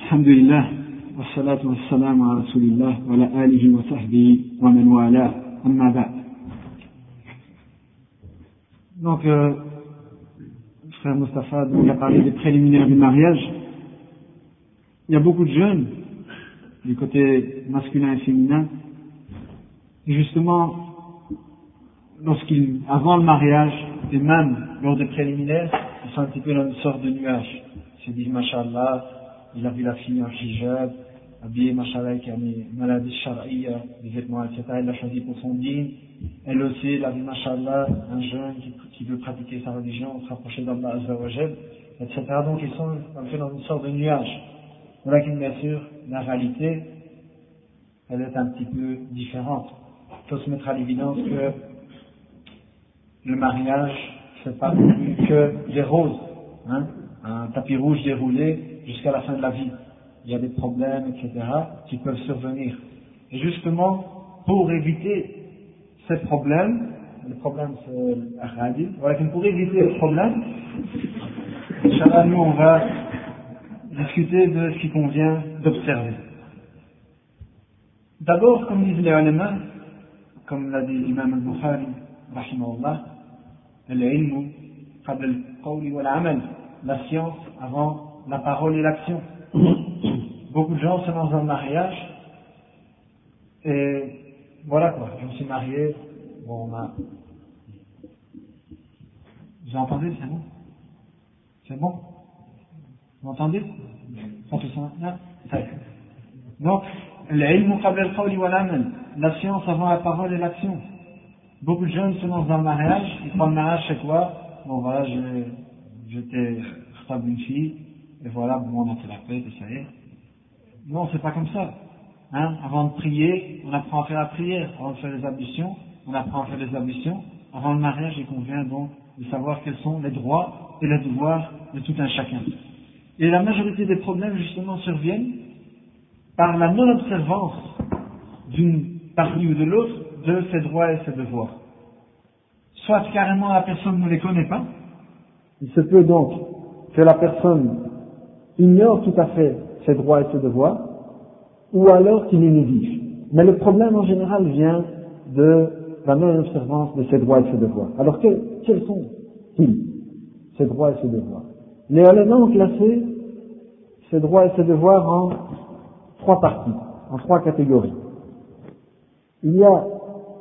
Alhamdulillah, wassalatu wassalamu ala rasulillah, wa ala alihi wa sahbihi, wa man wala, amma ba'd. Donc, frère Mustafa il a parlé des préliminaires du mariage. Il y a beaucoup de jeunes, du côté masculin et féminin, et justement, avant le mariage, et même lors des préliminaires, ils sont un petit peu dans une sorte de nuage. Ils se disent, Masha'Allah, il a vu la fille en hijab, habillée, Masha'Allah, qui a mis maladie sharaïa, des vêtements, etc. Il l'a choisi pour son dîne. Elle aussi, il a vu, Masha'Allah, un jeune qui veut pratiquer sa religion, se rapprocher d'Allah Azza wa Jal, etc. Donc ils sont un peu dans une sorte de nuage. Voilà qu'une bien sûr, la réalité, elle est un petit peu différente. Il faut se mettre à l'évidence que le mariage, c'est pas plus que des roses, hein, un tapis rouge déroulé jusqu'à la fin de la vie. Il y a des problèmes, etc., qui peuvent survenir. Et justement, pour éviter ces problèmes, le problème c'est l'ahadi, voilà, pour éviter les problèmes, Inch'Allah, nous on va discuter de ce qui convient d'observer. D'abord, comme disent les ulama, comme l'a dit l'imam al-Bukhari, rahimahullah, al-ilmu qabla al-qawli wal-amal, la science avant la parole et l'action. Beaucoup de gens se lancent dans le mariage et voilà quoi, je me suis marié, bon, vous entendez, c'est bon? C'est bon? Vous entendez? Pas tout ça? Non? Donc, l'ilmu qabla al-qawli wal-amal, la science avant la parole et l'action. Beaucoup de jeunes se lancent dans le mariage, ils prennent le mariage, c'est quoi? Bon voilà, j'étais khtab d'une fille, et voilà, bon, on a fait la fête, et ça y est. Non, c'est pas comme ça. Hein? Avant de prier, on apprend à faire la prière. Avant de faire les ablutions, on apprend à faire les ablutions. Avant le mariage, il convient donc de savoir quels sont les droits et les devoirs de tout un chacun. Et la majorité des problèmes, justement, surviennent par la non-observance d'une partie ou de l'autre de ses droits et ses devoirs. Soit carrément la personne ne les connaît pas, il se peut donc que la personne ignore tout à fait ses droits et ses devoirs, ou alors qu'il les néglige. Mais le problème en général vient de la non-observance de ses droits et ses devoirs. Alors quels sont-ils, ces droits et ces devoirs? Les ulama ont classé ces droits et ces devoirs en trois parties, en trois catégories. Il y a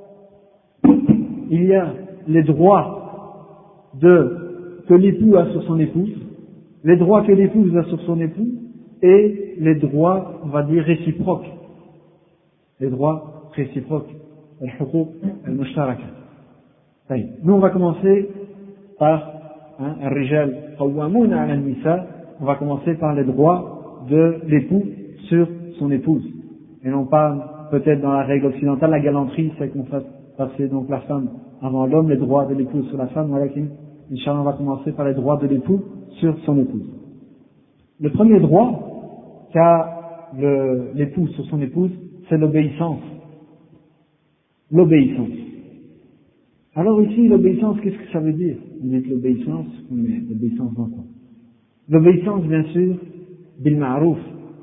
les droits que l'époux a sur son épouse, les droits que l'épouse a sur son époux, et les droits, on va dire, réciproques. Les droits réciproques. Al-huquq al-mushtaraka. Nous, on va commencer par al-rijal qawwamuna ala al-nisa. On va commencer par les droits de l'époux sur son épouse. Et non pas, peut-être dans la règle occidentale, la galanterie, c'est qu'on fasse passer donc la femme avant l'homme, les droits de l'épouse sur la femme. Voilà, Inch'Allah, on va commencer par les droits de l'époux sur son épouse. Le premier droit qu'a l'époux sur son épouse, c'est l'obéissance. L'obéissance. Alors ici, l'obéissance, qu'est-ce que ça veut dire? Vous dites l'obéissance, mais l'obéissance dans quoi? L'obéissance, bien sûr, bil ma'rouf.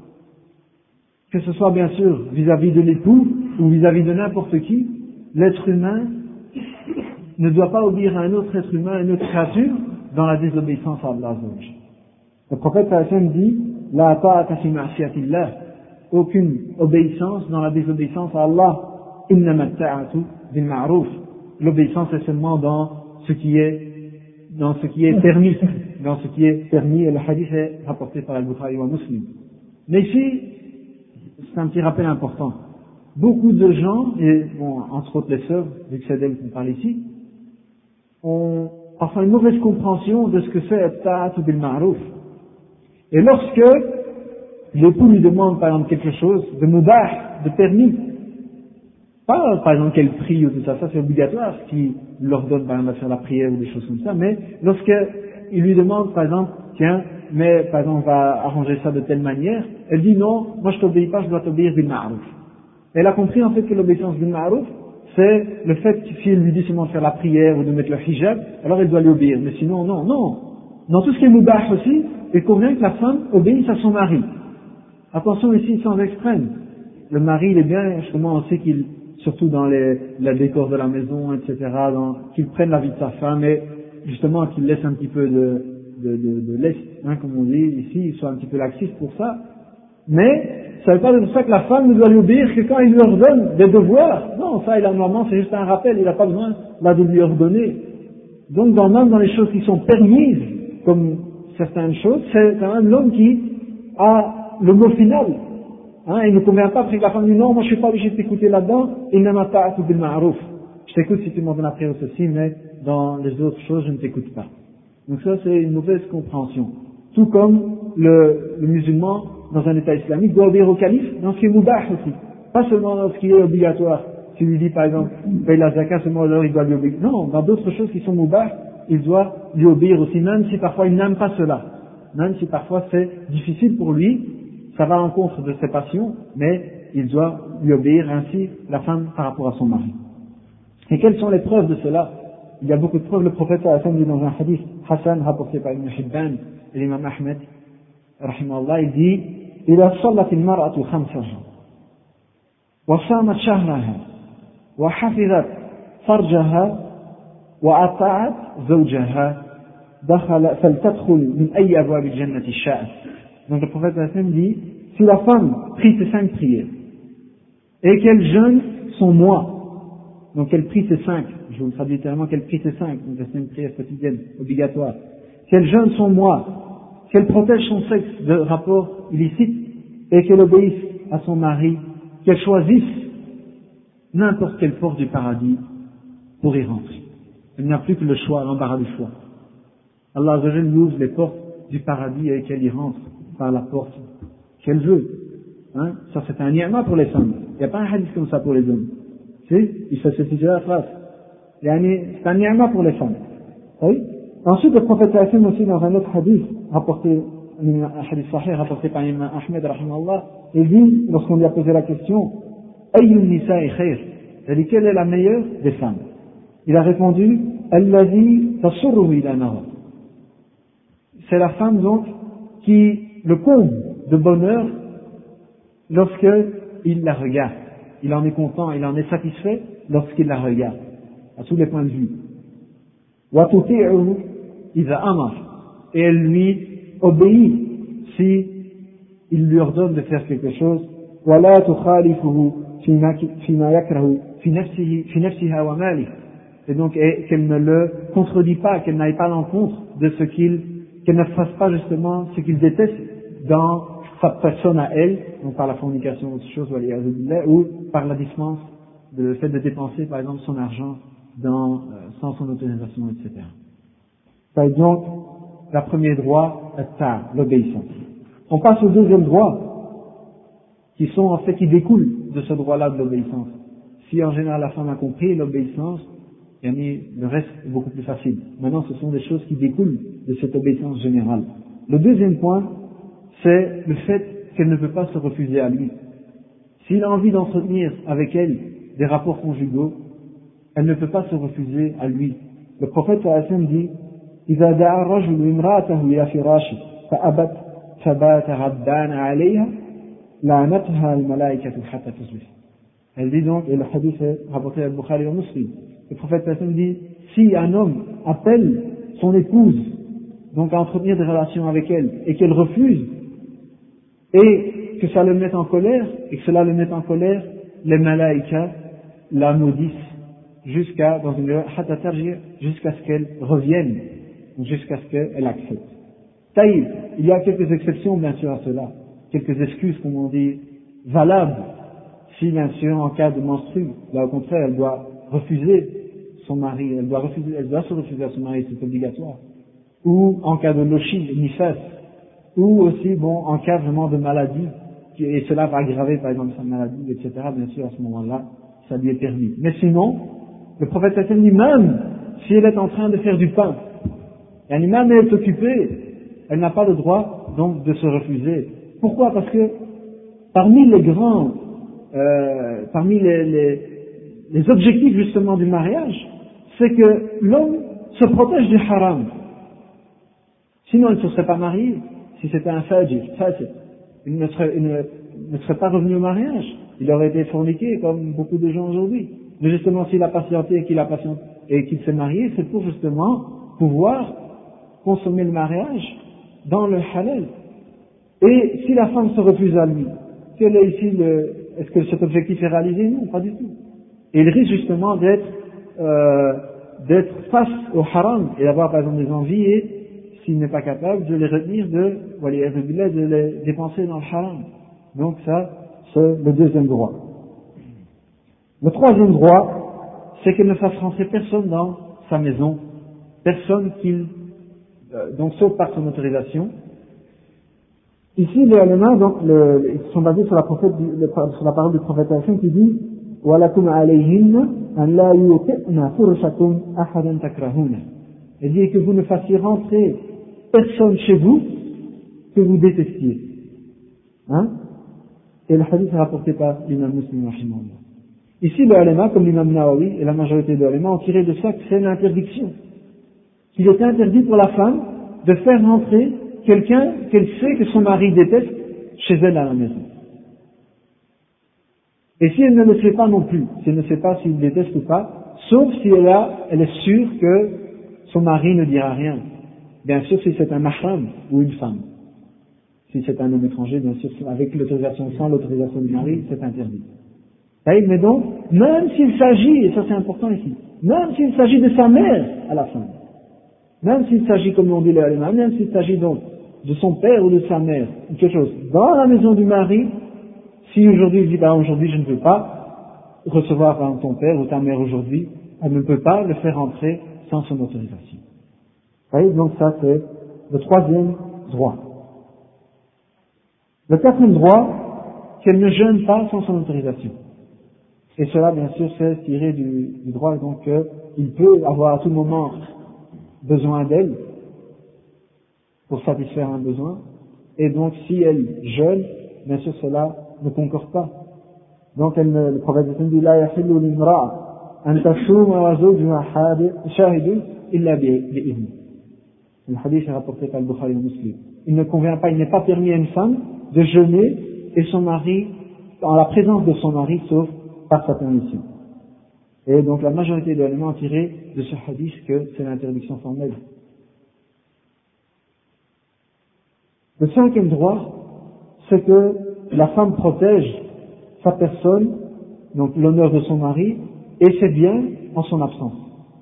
Que ce soit bien sûr vis-à-vis de l'époux ou vis-à-vis de n'importe qui, l'être humain ne doit pas obéir à un autre être humain, à une autre créature, dans la désobéissance à Allah. Le prophète sallallahu dit, la ta'ata fi ma'siyatillah, aucune obéissance dans la désobéissance à Allah, innama ta'atu bil ma'ruf. L'obéissance est seulement dans ce qui est permis, dans ce qui est permis, et le hadith est rapporté par Al-Bukhari wa Muslim. Mais ici, c'est un petit rappel important. Beaucoup de gens, et bon, entre autres les sœurs, vu que c'est d'elles qu'on parle ici, ont parfois une mauvaise compréhension de ce que c'est at-ta'atu bil ma'ruf. Et lorsque l'époux lui demande par exemple quelque chose de mubah, de permis, pas par exemple qu'elle prie ou tout ça, ça c'est obligatoire, qui leur donne par exemple à faire la prière ou des choses comme ça, mais lorsqu'il lui demande par exemple, tiens, mais par exemple on va arranger ça de telle manière, elle dit non, moi je t'obéis pas, je dois t'obéir bil ma'ruf. Elle a compris en fait que l'obéissance bil ma'ruf, c'est le fait que si elle lui dit seulement de faire la prière ou de mettre le hijab, alors elle doit lui obéir, mais sinon non. Dans tout ce qui est mubah aussi, il convient que la femme obéisse à son mari. Attention ici, sans extrême. Le mari, il est bien, justement, on sait qu'il, surtout dans la décor de la maison, etc., qu'il prenne la vie de sa femme et, justement, qu'il laisse un petit peu de lest, hein, comme on dit ici, il soit un petit peu laxiste pour ça. Mais, ça ne veut pas dire ça que la femme ne doit lui obéir que quand il lui ordonne des devoirs. Non, ça, normalement, c'est juste un rappel, il n'a pas besoin, là, de lui ordonner. Donc, même dans les choses qui sont permises, comme certaines choses, c'est quand même l'homme qui a le mot final. Hein, il ne convient pas après que la femme dit non, moi je suis pas obligé de t'écouter là-dedans, innama ta'atu bil ma'ruf. Je t'écoute si tu m'en donnes après ou ceci, mais dans les autres choses, je ne t'écoute pas. Donc ça, c'est une mauvaise compréhension. Tout comme le musulman, dans un état islamique, doit obéir au calife dans ce qui est moubah aussi. Pas seulement dans ce qui est obligatoire. Si lui dit, par exemple, paye la zakat, seulement alors il doit lui obéir. Non, dans d'autres choses qui sont moubah, il doit lui obéir aussi, même si parfois il n'aime pas cela. Même si parfois c'est difficile pour lui, ça va à l'encontre de ses passions, mais il doit lui obéir ainsi, la femme, par rapport à son mari. Et quelles sont les preuves de cela? Il y a beaucoup de preuves. Le prophète sallallahu dit dans un hadith Hassan rapporté par Ibn Hibban et l'imam Ahmed, rahimahullah, il dit إذا صلت المرأة خمسها وصامت شهرها وحفظت فرجها وأطاعت زوجها فلتدخل من أي أبواب الجنة شاءت. Donc le prophète sallallahu dit, si la femme prie ses 5 prières et qu'elle jeûne son mois, donc elle prie ses 5, je vous le traduis littéralement, qu'elle prie ses 5, donc c'est une prière quotidienne obligatoire, si elle jeûne son mois, si elle protège son sexe de rapports illicites et qu'elle obéisse à son mari, qu'elle choisisse n'importe quelle porte du paradis pour y rentrer. Il n'y a plus que le choix, l'embarras du choix. Allah Azza wa Jalla lui ouvre les portes du paradis et qu'elle y rentre par la porte qu'elle veut. Hein? Ça c'est un ni'ma pour les femmes. Il n'y a pas un hadith comme ça pour les hommes. Si? Il fait cette la phrase. C'est un ni'ma pour les femmes. Oui? Ensuite, le prophète sallallahu aussi dans un autre hadith rapporté, un hadith sahih rapporté par Imam Ahmed rahimahullah, il dit, lorsqu'on lui a posé la question, Ayyun nisa'i khair, c'est-à-dire quelle est la meilleure des femmes? Il a répondu, Allazi tasurruhu ila nara. C'est la femme donc qui le comble de bonheur lorsqu'il la regarde. Il en est content, il en est satisfait lorsqu'il la regarde, à tous les points de vue. Wa tuti'uhu idha amar, et elle lui obéit si il lui ordonne de faire quelque chose. Wa la tukhalifuhu fima yakrahu fi nafsiha wa malihi, et donc qu'elle ne le contredit pas, qu'elle n'aille pas à l'encontre de ce qu'elle ne fasse pas justement ce qu'il déteste dans sa personne à elle, donc par la fornication ou autre chose, ou par la dispense, le fait de dépenser par exemple son argent sans son autorisation, etc. Par exemple, le premier droit, l'obéissance. On passe au deuxième droit, qui découlent de ce droit-là de l'obéissance. Si en général la femme a compris l'obéissance, le reste est beaucoup plus facile. Maintenant, ce sont des choses qui découlent de cette obéissance générale. Le deuxième point, c'est le fait qu'elle ne peut pas se refuser à lui. S'il a envie d'entretenir avec elle des rapports conjugaux, elle ne peut pas se refuser à lui. Le prophète sallallahu alayhi wa sallam dit, إذا دعا الرجل امرأته إلى فراشه فأبت فبات غضبان عليها لعنتها الملائكة حتى تصبح. Elle dit donc, et le hadith est rapporté à Bukhari et Muslim, le prophète sallallahu alayhi wa sallam dit, si un homme appelle son épouse donc à entretenir des relations avec elle et qu'elle refuse et que ça le mette en colère et que cela le mette en colère, les malaïkas la maudissent jusqu'à ce qu'elle revienne, jusqu'à ce qu'elle accepte. Taïb, il y a quelques exceptions bien sûr à cela, quelques excuses comme on dit valables, si bien sûr en cas de menstru, là au contraire elle doit refuser son mari, elle doit se refuser à son mari, c'est obligatoire, ou en cas de lochi, nifas, ou aussi en cas vraiment de maladie, et cela va aggraver par exemple sa maladie, etc. Bien sûr à ce moment-là, ça lui est permis. Mais sinon, le prophète sallallahu alayhi wa sallam dit même si elle est en train de faire du pain, et même elle est occupée, elle n'a pas le droit donc de se refuser. Pourquoi? Parce que parmi les grands, parmi les objectifs justement du mariage, c'est que l'homme se protège du haram. Sinon, il ne se serait pas marié si c'était un fajir. il ne serait pas revenu au mariage. Il aurait été forniqué comme beaucoup de gens aujourd'hui. Mais justement, s'il a patienté et qu'il s'est marié, c'est pour justement pouvoir consommer le mariage dans le halal. Et si la femme se refuse à lui, est-ce que cet objectif est réalisé? Non, pas du tout. Et il risque justement d'être face au haram et d'avoir par exemple des envies et s'il n'est pas capable de les retenir de les dépenser dans le haram. Donc ça, c'est le deuxième droit. Le troisième droit, c'est qu'il ne fasse rentrer personne dans sa maison, personne donc sauf par son autorisation. Ici, les éléments ils sont basés sur la parole du prophète Hassan qui dit وَلَكُمْ عَلَيْهِنَّ أَنْ لَا يُوْتِئْنَ فُرُشَكُمْ أَحَدًا تَكْرَهُونَ. Il dit que vous ne fassiez rentrer personne chez vous que vous détestiez. Hein? Et le hadith est rapporté par l'imam Muslim rahimahullah. Ici, les éléments, comme l'imam Nawawi et la majorité des éléments ont tiré de ça que c'est l'interdiction. Qu'il est interdit pour la femme de faire rentrer quelqu'un qu'elle sait que son mari déteste chez elle à la maison. Et si elle ne le sait pas non plus, si elle ne sait pas s'il déteste ou pas, sauf si elle est sûre que son mari ne dira rien. Bien sûr, si c'est un mahram ou une femme. Si c'est un homme étranger, bien sûr, avec l'autorisation, sans l'autorisation du mari, c'est interdit. Mais donc, même s'il s'agit, et ça c'est important ici, même s'il s'agit de sa mère à la fin, même s'il s'agit, comme on dit les Allemands, même s'il s'agit donc de son père ou de sa mère, ou quelque chose, dans la maison du mari, si aujourd'hui il dit, aujourd'hui je ne veux pas recevoir ton père ou ta mère aujourd'hui, elle ne peut pas le faire entrer sans son autorisation. Vous voyez, donc ça c'est le troisième droit. Le quatrième droit, qu'elle ne jeûne pas sans son autorisation. Et cela, bien sûr, c'est tiré du droit, donc il peut avoir à tout moment besoin d'elle pour satisfaire un besoin, et donc si elle jeûne, bien sûr cela ne concorde pas. Donc le prophète dit la yahillu limra'a an tasuma wa zawjuha shahidun illa bi'idhni. Le hadith est rapporté par le Bukhari et Muslim. Il ne convient pas, il n'est pas permis à une femme de jeûner et son mari, en la présence de son mari, sauf par sa permission. Et donc la majorité des éléments ont tiré de ce hadith que c'est l'interdiction formelle. Le cinquième droit, c'est que la femme protège sa personne, donc l'honneur de son mari, et ses biens en son absence.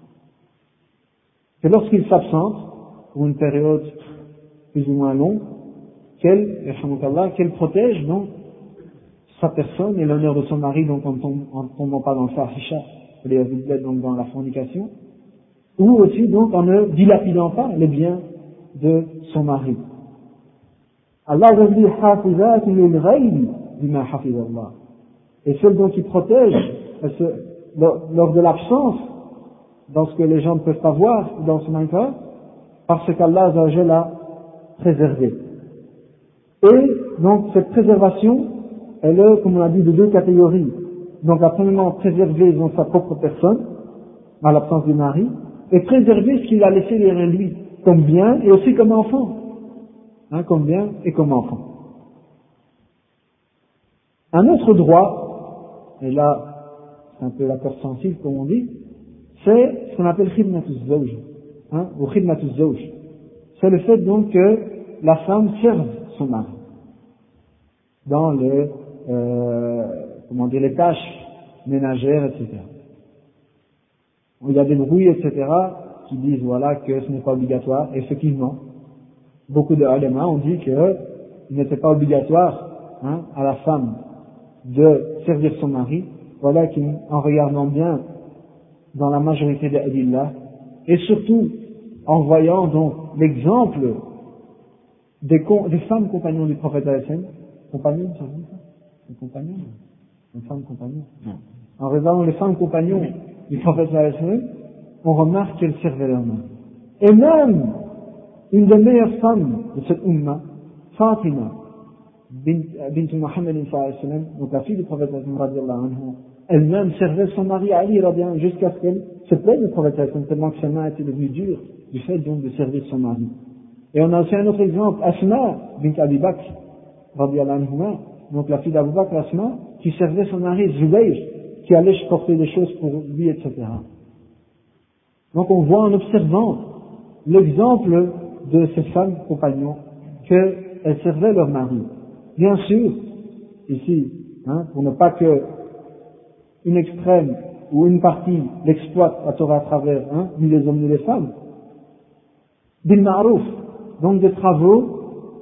Que lorsqu'il s'absente, pour une période plus ou moins longue, qu'elle protège donc sa personne et l'honneur de son mari, donc en tombant pas dans le fahisha, donc dans la fornication, ou aussi donc en ne dilapidant pas les biens de son mari. Allah a dit hafizat lil ghayb bima hafiz Allah. Et celle donc qui protège lors de l'absence, dans ce que les gens ne peuvent pas voir dans son intérieur, parce qu'Allah a préservé. Et donc cette préservation, elle est, comme on a dit, de deux catégories. Donc, premièrement, préserver donc sa propre personne, à l'absence du mari, et préserver ce qu'il a laissé derrière lui, comme bien et aussi comme enfant. Comme bien et comme enfant. Un autre droit, et là, c'est un peu la corde sensible, comme on dit, c'est ce qu'on appelle khidmatus zawj, ou khidmatus zawj. C'est le fait donc que la femme serve son mari dans les tâches ménagères, etc. Il y a des bruits, etc., qui disent voilà que ce n'est pas obligatoire. Effectivement, beaucoup de ulama ont dit qu'il n'était pas obligatoire à la femme de servir son mari, voilà qu'en regardant bien dans la majorité des adillah, et surtout en voyant donc l'exemple des femmes compagnons du prophète Hassan, compagnons, ça se dit ça? Des compagnons? Une femme compagnon? Non. En regardant les femmes compagnons du prophète Hassan, on remarque qu'elles servaient leur mari. Et même une des meilleures femmes de cette umma, Fatima, bint Muhammad sallallahu alayhi wa sallam, donc la fille du prophète radiallahu anha, elle-même servait son mari Ali radiallahu anhu jusqu'à ce qu'elle se plaigne du prophète sallallahu tellement que sa main était devenue dure du fait donc de servir son mari. Et on a aussi un autre exemple, Asma bint Abi Bakr, radiyallahu anhuma, donc la fille d'Abu Bakr Asma, qui servait son mari Zubayr, qui allait porter des choses pour lui, etc. Donc on voit en observant l'exemple de ces femmes compagnons qu'elles servaient leur mari. Bien sûr, ici, pour ne pas que une extrême ou une partie l'exploite à tort à travers, ni les hommes ni les femmes, bil ma'rouf, donc des travaux,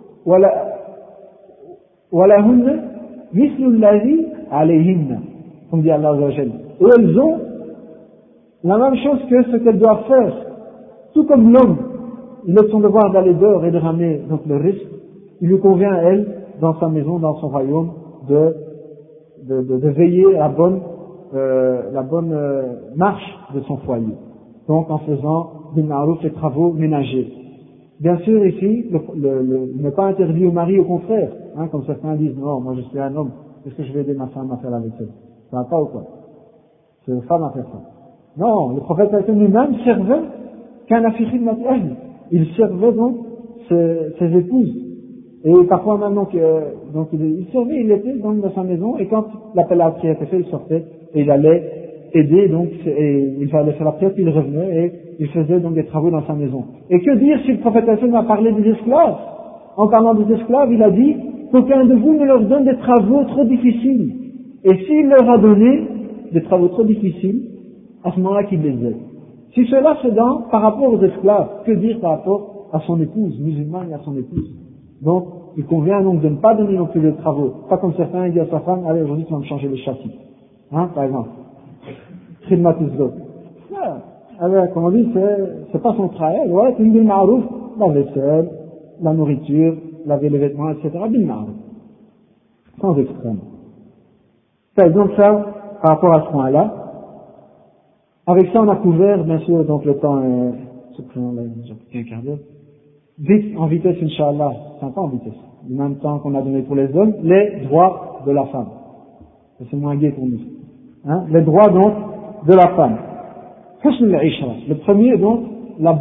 walahunna mislu alladhi alayhinna, comme dit Allah Azza wa Jalla. Et elles ont la même chose que ce qu'elles doivent faire. Tout comme l'homme, il est son devoir d'aller dehors et de ramener donc le risque, il lui convient à elle, dans sa maison, dans son royaume, de veiller à la bonne marche de son foyer. Donc en faisant bil ma'rouf les travaux ménagers. Bien sûr ici, il n'est pas interdit au mari, au contraire, comme certains disent, non, moi je suis un homme, qu'est-ce que je vais aider ma femme à faire la vaisselle? Ça va pas ou quoi? C'est aux femmes à faire ça. Non, le prophète lui-même servait qu'un khidmati ahli. Il servait donc ses épouses. Et parfois même donc il servait, il était donc dans sa maison, et quand l'appel à prière était fait, il sortait et il allait aider, donc et il allait faire la prière, puis il revenait et il faisait donc des travaux dans sa maison. Et que dire si le prophète a parlé des esclaves? En parlant des esclaves, il a dit qu'aucun de vous ne leur donne des travaux trop difficiles. Et s'il leur a donné des travaux trop difficiles, à ce moment-là qu'il les aide. Si cela se donne par rapport aux esclaves, que dire par rapport à son épouse musulmane et à son épouse? Donc, il convient donc de ne pas donner non plus de travaux. Pas comme certains, il dit à sa femme, allez, aujourd'hui tu vas me changer les châssis. Par exemple. Khidmatizot. Alors, comme on dit, c'est pas son travail. Ouais, c'est une bil ma'rouf, la vaisselle, la nourriture, laver les vêtements, etc. Bil ma'rouf. Sans extrême. C'est donc ça, par rapport à ce point-là. Avec ça, on a couvert, bien sûr, donc le temps est, j'ai pris un quart d'heure. Vite, en vitesse, Inch'Allah, c'est pas en vitesse, du même temps qu'on a donné pour les hommes, les droits de la femme. C'est moins gai pour nous. Les droits donc de la femme. Husn al-ishra. Le premier donc, la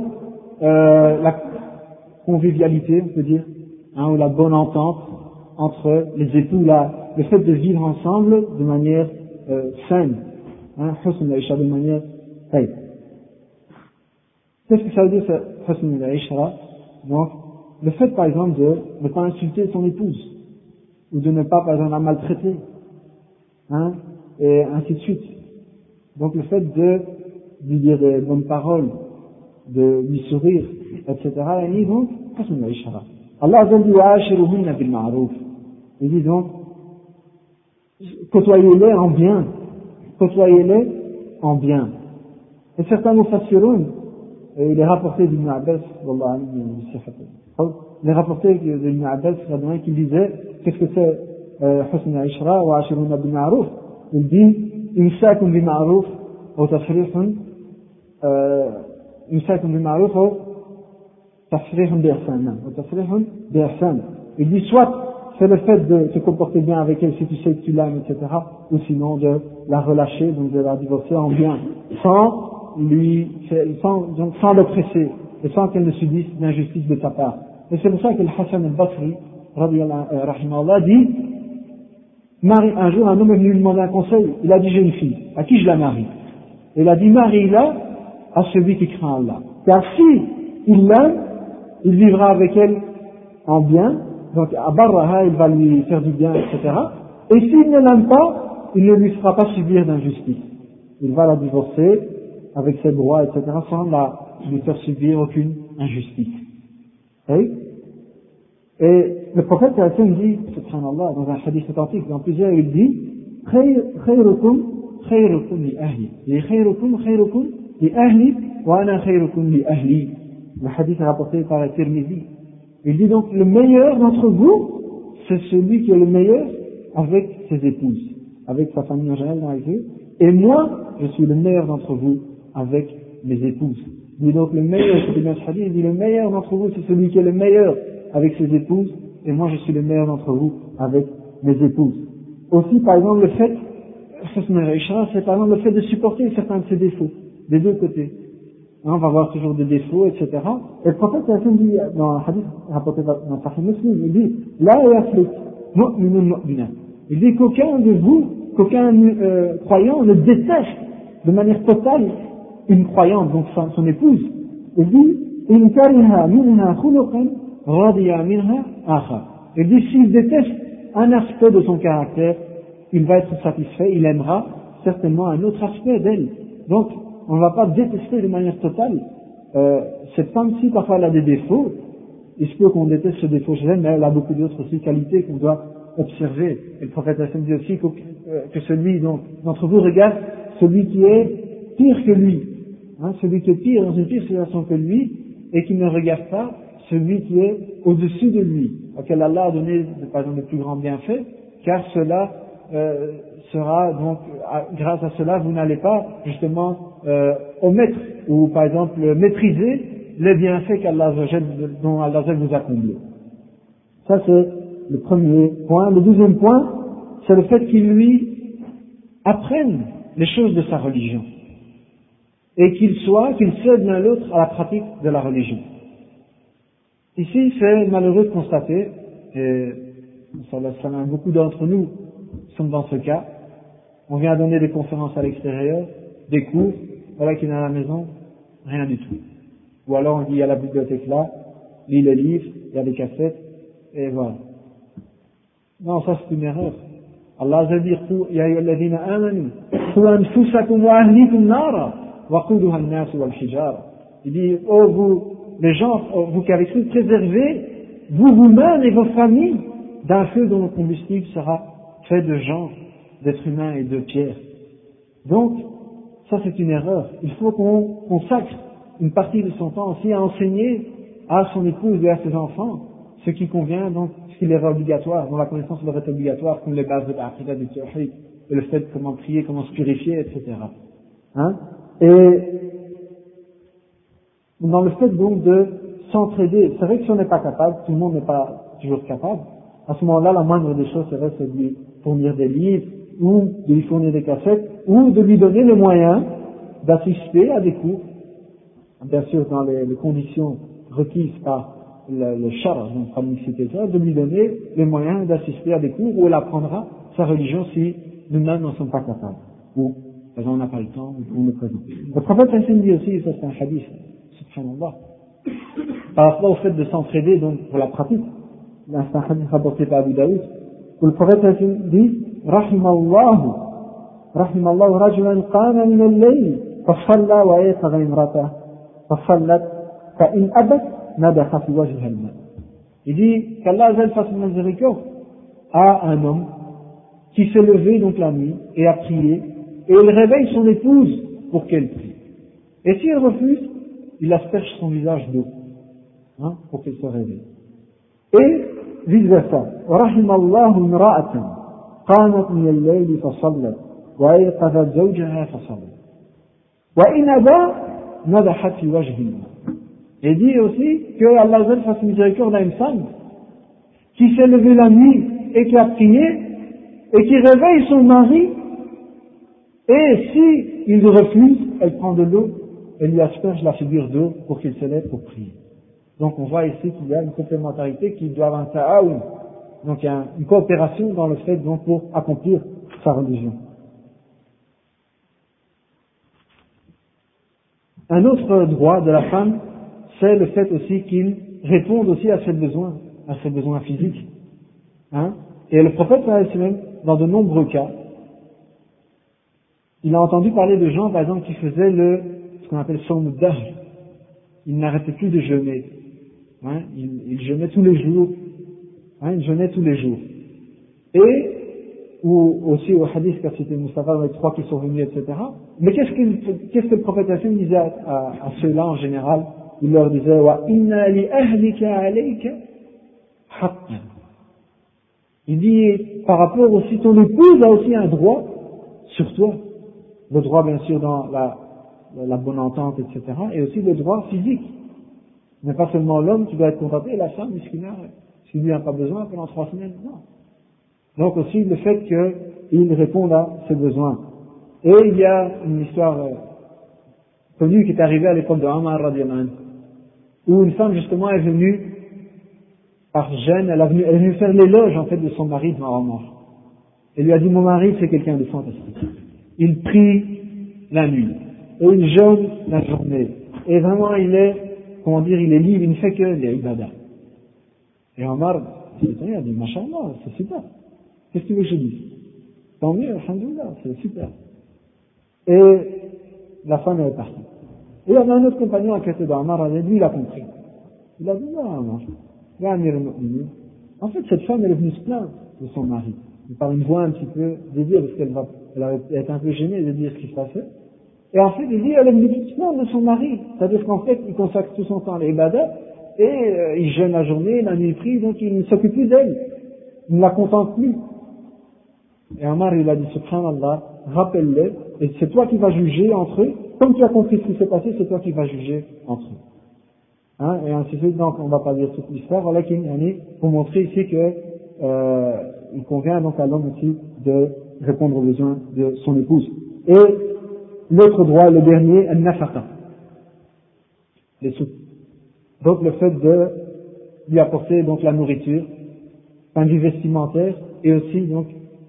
convivialité, on peut dire, ou la bonne entente entre les époux, le fait de vivre ensemble de manière saine. Husn al-ishra de manière saine. Qu'est-ce que ça veut dire, ce Husn al-ishra? Donc, le fait, par exemple, de ne pas insulter son épouse, ou de ne pas, par exemple, la maltraiter, et ainsi de suite. Donc, le fait de lui dire des bonnes paroles, de lui sourire, etc., et donc, Husn al-ishra. Allah a dit, wa'ashiruhunna bil ma'ruf. Il dit donc, côtoyez-les en bien. Côtoyez-les en bien. Et certains mufassiroun, et il est rapporté d'Ibn Abbas, il est rapporté d'Ibn Abbas, qui disait, qu'est-ce que c'est Husn al-ishra wa ashiruna bil ma'ruf? Il dit, imsakun bil ma'ruf wa tasrihun imsakun bil ma'ruf wa tasrihun bi ihsan. Wa tasrihun bi ihsan. Il dit, soit c'est le fait de se comporter bien avec elle si tu sais que tu l'aimes, etc., ou sinon de la relâcher, donc de la divorcer en bien, sans l'oppresser, et sans qu'elle ne subisse d'injustice de ta part. Et c'est pour ça que le Hassan al-Basri, rahimahullah, dit, un jour un homme est venu lui demander un conseil, il a dit, j'ai une fille, à qui je la marie? Et il a dit, marie-la à celui qui craint Allah. Car si il l'aime, il vivra avec elle en bien, donc à barraha, il va lui faire du bien, etc. Et s'il ne l'aime pas, il ne lui fera pas subir d'injustice. Il va la divorcer avec ses droits, etc., sans lui faire subir aucune injustice. Et le prophète dit, subhanallah, dans un hadith authentique, dans plusieurs, il dit, khayrukum li ahli. Et khayrukum li ahli, wa ana khayrukum li ahli. Le hadith est rapporté par Tirmidhi. Il dit donc, le meilleur d'entre vous, c'est celui qui est le meilleur avec ses épouses, avec sa famille en général, avec eux. Et moi, je suis le meilleur d'entre vous avec mes épouses. Il dit donc, le meilleur, il dit, le meilleur d'entre vous, c'est celui qui est le meilleur avec ses épouses, et moi, je suis le meilleur d'entre vous avec mes épouses. Aussi, par exemple, le fait, c'est par exemple le fait de supporter certains de ses défauts, des deux côtés. on va voir toujours des défauts, etc. Et le prophèt dit, dans un hadith rapporté dans Sahih Muslim, il dit, la yaflik mu'minun mu'mina. Il dit qu'aucun de vous, qu'aucun croyant ne déteste de manière totale une croyante, donc son épouse. Il dit, in kariha minha khuluqan radiya minha akhar. Il dit, s'il déteste un aspect de son caractère, il va être satisfait, il aimera certainement un autre aspect d'elle. Donc, on ne va pas détester de manière totale. Cette femme-ci, parfois, elle a des défauts. Il se peut qu'on déteste ce défaut chez elle, mais elle a beaucoup d'autres aussi qualités qu'on doit observer. Et le prophète Hassan dit aussi que celui d'entre vous regarde celui qui est pire que lui. Celui qui est pire, dans une pire situation que lui, et qui ne regarde pas celui qui est au-dessus de lui, auquel Allah a donné, par exemple, le plus grand bienfait, car cela sera donc, grâce à cela, vous n'allez pas justement omettre ou par exemple maîtriser les bienfaits dont Allah vous a comblés. Ça c'est le premier point. Le deuxième point, c'est le fait qu'il lui apprenne les choses de sa religion et qu'il cède l'un l'autre à la pratique de la religion. Ici, c'est malheureux de constater, et beaucoup d'entre nous sont dans ce cas. On vient donner des conférences à l'extérieur, des cours, voilà qu'il est à la maison, rien du tout. Ou alors on dit, il y a la bibliothèque là, lis les livres, il y a des cassettes, et voilà. Non, ça c'est une erreur. Allah a dit, ya ayyuhalladhina amanu, qu anfusakum wa ahlikum nara, wa quduha an-nas wal hijara. Il dit, oh vous, les gens, vous qui avez cru, préservez vous-même et vos familles d'un feu dont le combustible sera fait de gens, d'êtres humains et de pierres. Donc, ça c'est une erreur. Il faut qu'on consacre une partie de son temps aussi à enseigner à son épouse et à ses enfants ce qui convient, donc ce qui leur est obligatoire, dont la connaissance leur est obligatoire, comme les bases de l'aqidah du tawhid, et le fait de comment prier, comment se purifier, etc. Et dans le fait donc de s'entraider, c'est vrai que si on n'est pas capable, tout le monde n'est pas toujours capable, à ce moment-là, la moindre des choses serait de lui fournir des livres, ou de lui fournir des cassettes, ou de lui donner les moyens d'assister à des cours, bien sûr dans les conditions requises par le shara, donc comme cité ça, de lui donner les moyens d'assister à des cours où elle apprendra sa religion si nous-mêmes n'en sommes pas capables, ou par exemple on n'a pas le temps, ou on est présent. Le prophète Hassan dit aussi, ça c'est un hadith, subhanallah, par rapport au fait de s'entraider donc pour la pratique. C'est un hadith rapporté par Abu Daoud, où le prophète Hassan dit, rahimallahu rajulan qama min al-layl, fasalla wa ayqadha imrata, fasallat, fa in abat, nadaha fi wajhiha al-ma. Il dit qu'Allah fasse miséricorde à un homme qui s'est levé donc la nuit et a prié, et il réveille son épouse pour qu'elle prie. Et si elle refuse, il asperge son visage d'eau, pour qu'elle se réveille. Et vice versa. رحم الله امرأة قامت من الليل فصلت وأيقظت زوجها فصلت وإن أبى نضحت في وجهه. Et dit aussi que Allah fasse miséricorde à une femme qui s'est levée la nuit et qui a prié et qui réveille son mari, et si il refuse, elle prend de l'eau et lui asperge la figure d'eau pour qu'il se lève pour prier. Donc on voit ici qu'il y a une complémentarité qui doit avoir un ta'aoun, donc il y a une coopération dans le fait donc pour accomplir sa religion. Un autre droit de la femme, c'est le fait aussi qu'il réponde aussi à ses besoins physiques. Et le prophète, dans de nombreux cas, il a entendu parler de gens, par exemple, qui faisaient ce qu'on appelle son dahr. Ils n'arrêtaient plus de jeûner. Ils jeûnaient tous les jours. Ils jeûnaient tous les jours. Et, ou aussi au hadith qu'a cité Mustafa, les trois qui sont venus, etc. Mais qu'est-ce que le prophète Hassan disait à ceux-là en général? Il leur disait, wa inna li ahlika alayka haqqan. Il dit, par rapport aussi, ton épouse a aussi un droit sur toi. Le droit, bien sûr, dans la bonne entente, etc. Et aussi le droit physique. Mais pas seulement l'homme qui doit être contenté, la femme, si lui n'a pas besoin pendant 3 semaines, non. Donc aussi le fait qu'il réponde à ses besoins. Et il y a une histoire connu qui est arrivé à l'époque de Omar radiyallahu anhu, où une femme justement est venue par gêne, elle est venue faire l'éloge en fait de son mari devant Omar. Elle lui a dit, mon mari c'est quelqu'un de fantastique. Il prie la nuit et il jeûne la journée. Et vraiment il est, comment dire, il est libre, il ne fait que les ibadah. Et Omar s'est étonné, il a dit, Masha'Allah, c'est super. Qu'est-ce que tu veux que je dise? Tant mieux, alhamdoulilah, c'est super. Et la femme est partie. Et il y avait un autre compagnon à côté d'Omar, lui il a compris. Il a dit, non, Omar, en fait cette femme elle est venue se plaindre de son mari. Par une voix un petit peu dédiée, parce qu'elle était un peu gênée de dire ce qui se passait. Et en fait, il dit, elle est venue se plaindre de son mari. C'est-à-dire qu'en fait, il consacre tout son temps à l'ibadah, et il jeûne la journée, la nuit il prie, donc il ne s'occupe plus d'elle. Il ne la contente plus. Et Omar, il a dit, subhanallah, rappelle-le, et c'est toi qui vas juger entre eux. Comme tu as compris ce qui s'est passé, c'est toi qui vas juger entre eux. Hein, et ainsi de suite, donc on ne va pas dire toute l'histoire, voilà pour montrer ici que il convient donc à l'homme aussi de répondre aux besoins de son épouse. Et l'autre droit, le dernier, al-nafaqa, les sous. Donc le fait de lui apporter donc la nourriture, un du vestimentaire, et aussi donc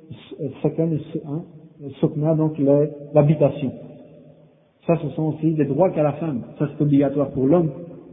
sukna, donc l'habitation. Ça, ce sont aussi des droits qu'a la femme. Ça, c'est obligatoire pour l'homme.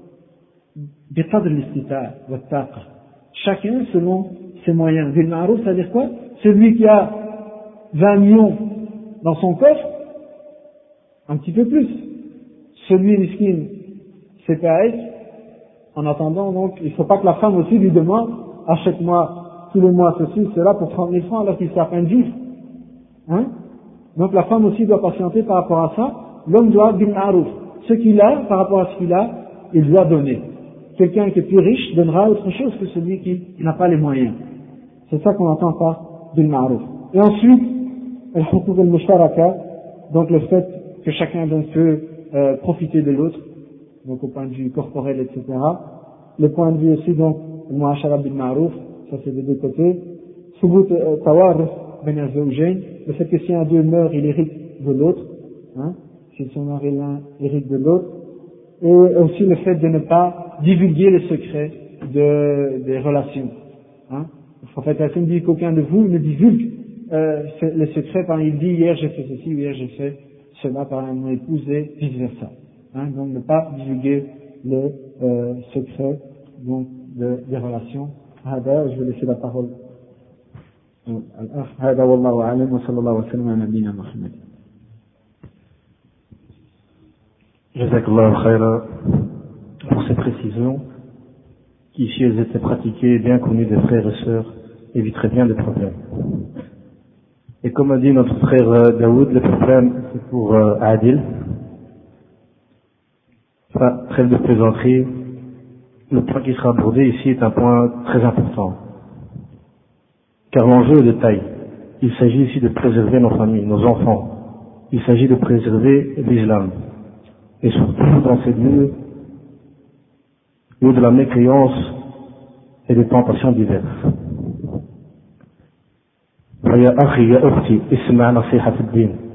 Chacun selon ses moyens. Bil ma'ruf, c'est-à-dire quoi? Celui qui a 20 millions dans son coffre, un petit peu plus. Celui miskin, CPAS, en attendant, donc, il ne faut pas que la femme aussi lui demande, achète-moi tous les mois ceci, cela pour 30 000 francs alors qu'il sait à peine vivre. Hein? Donc la femme aussi doit patienter par rapport à ça. L'homme doit bil ma'ruf. Ce qu'il a, par rapport à ce qu'il a, il doit donner. Quelqu'un qui est plus riche donnera autre chose que celui qui n'a pas les moyens. C'est ça qu'on entend par bil ma'ruf. Et ensuite, al-huquq al-mushtaraka, donc le fait que chacun donc peut profiter de l'autre, donc au point de vue corporel, etc. Le point de vue aussi, donc, al-mu'ashara bil ma'ruf, ça c'est des deux côtés. Subut tawarruf ben az-zawjayn, le fait que si un d'eux meurt, il hérite de l'autre, hein, si son mari l'un hérite de l'autre. Et aussi le fait de ne pas divulguer les secrets des relations. Hein. Le prophète Hassan dit qu'aucun de vous ne divulgue les secrets quand il dit hier j'ai fait ceci, hier j'ai fait cela par mon épouse et vice versa. Hein. Donc ne pas divulguer les secrets donc, des relations. Je vais laisser la parole. هذا والله أعلم وصلى الله وسلم على نبينا محمد. Jazakallahu khayra pour ces précisions qui, si elles étaient pratiquées et bien connues des frères et sœurs, éviteraient bien des problèmes. Et comme a dit notre frère Daoud, le problème c'est pour Adil. Enfin, trêve de plaisanterie, le point qui sera abordé ici est un point très important. Car l'enjeu est de taille. Il s'agit ici de préserver nos familles, nos enfants. Il s'agit de préserver l'islam. Et surtout dans ces lieux de la mécréance et des tentations diverses. فيا أخي يا أختي اسمع نصيحة الدين